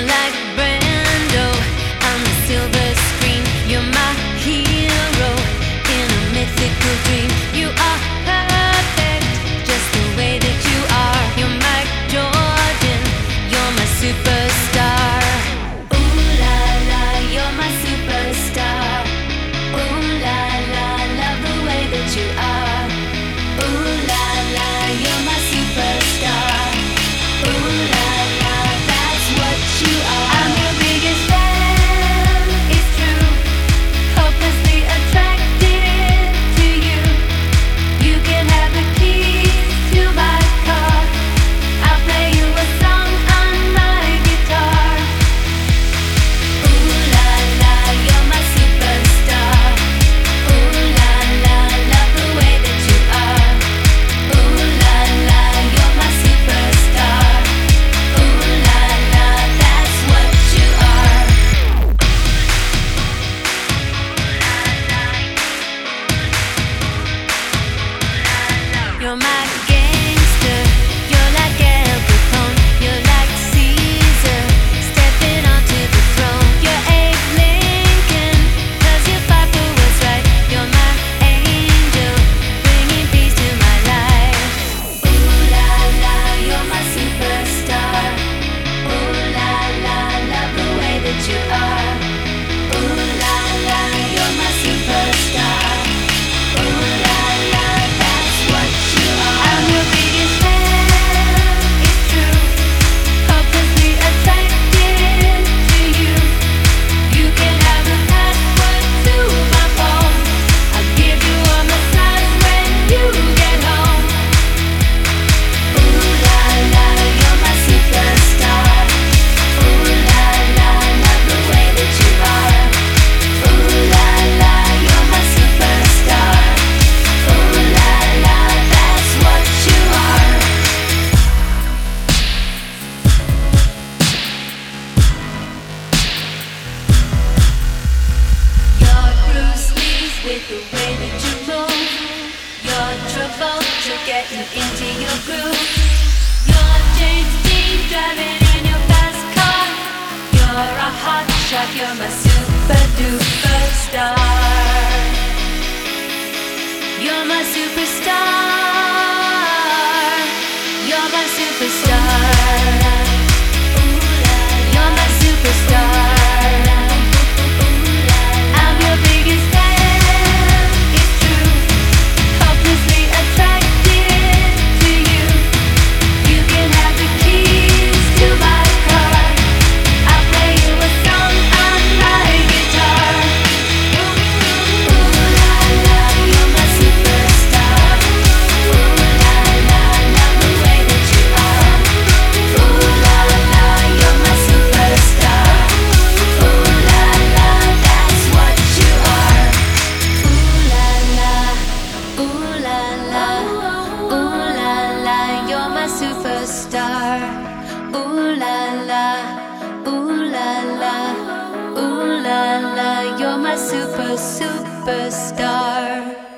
like Brando on the silver screen. You're my hero in a mythical dream. You are perfect, just the way that you are. You're Mike Jordan, you're my superstar. Ooh la la, you're my superstar. Ooh la la, love the way that you are. Ooh la la, you're my superstar. Ooh la la, that's what you are. I'm your biggest fan, it's true. Hopelessly attracted to you. You can have the keys to my car. I'll play you a song on my guitar. Ooh la la, you're my superstar. Ooh la la, love the way that you are. Ooh la la, you're my superstar. Ooh la la, that's what you are. You're my gangster, you're like Al Capone, you're like Caesar, stepping onto the throne. You're Abe Lincoln, 'cause you fought for what's right. You're my angel, bringing peace to my life. Ooh la la, you're my superstar. Ooh la la, love the way that you are. Ooh la la, you're my superstar. Ooh la la, that's what you are. I'm your biggest fan, it's true. Hopelessly attracted to you. You can have the password to my phone. I'll give you a massage when you get home. Ooh la la, you're my superstar. Ooh la la, love the way that you are. Ooh la la, you're my superstar. Ooh la la, that's what you are. You're Bruce Lee with the way that you move. You're Travolta getting into your groove. You're James Dean driving in your fast car. You're a hot shot, you're my super duper star. You're my superstar. You're my superstar. You're my superstar. I'm your biggest fan, it's true. Hopelessly attracted to you. You can have the keys to my car. I'll play you a song on my guitar. Ooh la la, you're my superstar. Ooh la la, love the way that you are. Ooh la la, you're my superstar. Ooh la la, that's what you are. Ooh la la, ooh la la, ooh la la, you're my superstar. Ooh la la, ooh la la, ooh la la, you're my superstar.